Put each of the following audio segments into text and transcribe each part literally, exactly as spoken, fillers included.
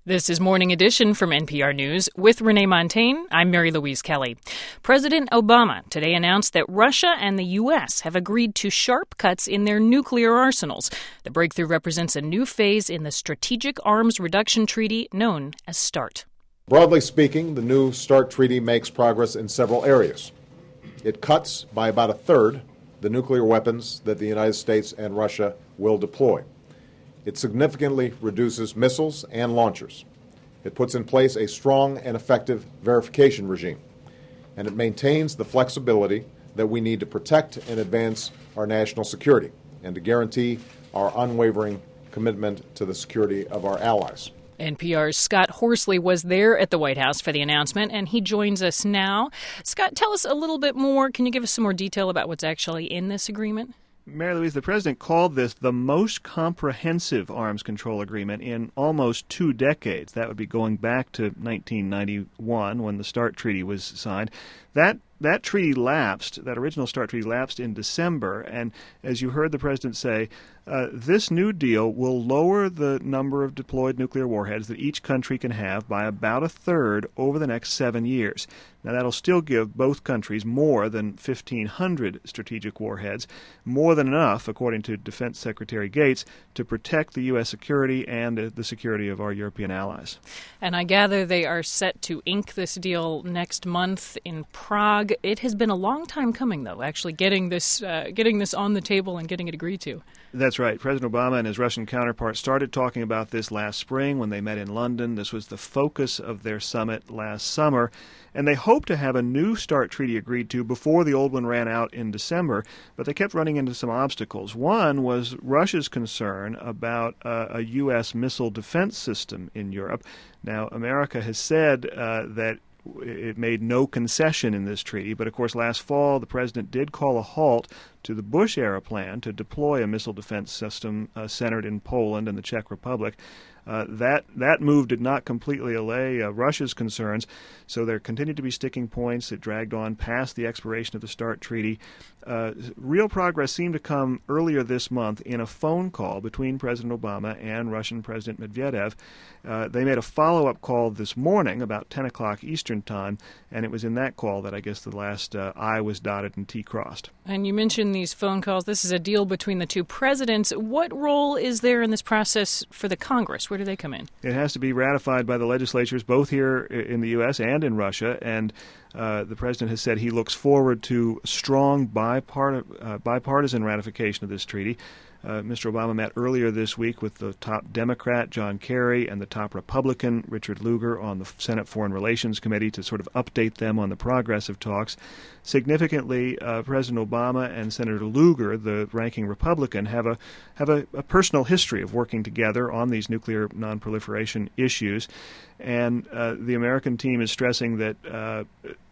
This is Morning Edition from N P R News. With Renee Montaigne, I'm Mary Louise Kelly. President Obama today announced that Russia and the U S have agreed to sharp cuts in their nuclear arsenals. The breakthrough represents a new phase in the Strategic Arms Reduction Treaty known as START. Broadly speaking, the new START treaty makes progress in several areas. It cuts by about a third the nuclear weapons that the United States and Russia will deploy. It significantly reduces missiles and launchers. It puts in place a strong and effective verification regime. And it maintains the flexibility that we need to protect and advance our national security and to guarantee our unwavering commitment to the security of our allies. N P R's Scott Horsley was there at the White House for the announcement, and he joins us now. Scott, tell us a little bit more. Can you give us some more detail about what's actually in this agreement? Mary Louise, the president called this the most comprehensive arms control agreement in almost two decades. That would be going back to nineteen ninety-one when the START treaty was signed. That that treaty lapsed, that original START treaty lapsed in December, and as you heard the president say, uh, this new deal will lower the number of deployed nuclear warheads that each country can have by about a third over the next seven years. Now, that'll still give both countries more than fifteen hundred strategic warheads, more than enough, according to Defense Secretary Gates, to protect the U S security and uh, the security of our European allies. And I gather they are set to ink this deal next month in Prague. It has been a long time coming, though, actually getting this uh, getting this on the table and getting it agreed to. That's right. President Obama and his Russian counterpart started talking about this last spring when they met in London. This was the focus of their summit last summer. And they hoped to have a new START treaty agreed to before the old one ran out in December, but they kept running into some obstacles. One was Russia's concern about uh, a U S missile defense system in Europe. Now, America has said uh, that it made no concession in this treaty, but of course last fall the president did call a halt to the Bush-era plan to deploy a missile defense system uh, centered in Poland and the Czech Republic. Uh, that that move did not completely allay uh, Russia's concerns, so there continued to be sticking points. It dragged on past the expiration of the START treaty. Uh, real progress seemed to come earlier this month in a phone call between President Obama and Russian President Medvedev. Uh, they made a follow-up call this morning about ten o'clock Eastern Time, and it was in that call that I guess the last uh, I was dotted and T crossed. And you mentioned these phone calls. This is a deal between the two presidents. What role is there in this process for the Congress? Where do they come in? It has to be ratified by the legislatures both here in the U S and in Russia, and uh, the president has said he looks forward to strong bipart- uh, bipartisan ratification of this treaty. Uh, Mister Obama met earlier this week with the top Democrat, John Kerry, and the top Republican, Richard Lugar, on the Senate Foreign Relations Committee to sort of update them on the progress of talks. Significantly, uh, President Obama and Senator Lugar, the ranking Republican, have a have a, a personal history of working together on these nuclear nonproliferation issues, and uh, the American team is stressing that uh,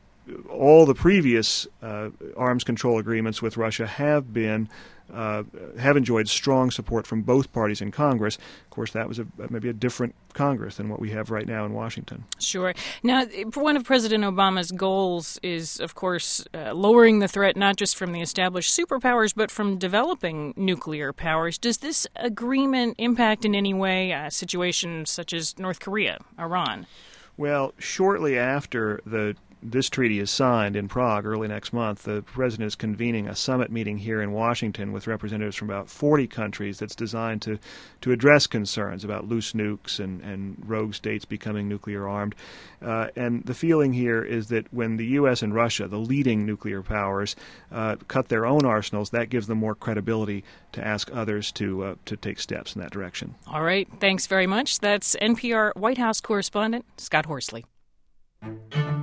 all the previous uh, arms control agreements with Russia have been Uh, have enjoyed strong support from both parties in Congress. Of course, that was a, maybe a different Congress than what we have right now in Washington. Sure. Now, one of President Obama's goals is, of course, uh, lowering the threat not just from the established superpowers, but from developing nuclear powers. Does this agreement impact in any way uh, situations such as North Korea, Iran? Well, shortly after the this treaty is signed in Prague early next month, the president is convening a summit meeting here in Washington with representatives from about forty countries that's designed to, to address concerns about loose nukes and, and rogue states becoming nuclear armed. Uh, and the feeling here is that when the U S and Russia, the leading nuclear powers, uh, cut their own arsenals, that gives them more credibility to ask others to uh, to take steps in that direction. All right. Thanks very much. That's N P R White House correspondent Scott Horsley.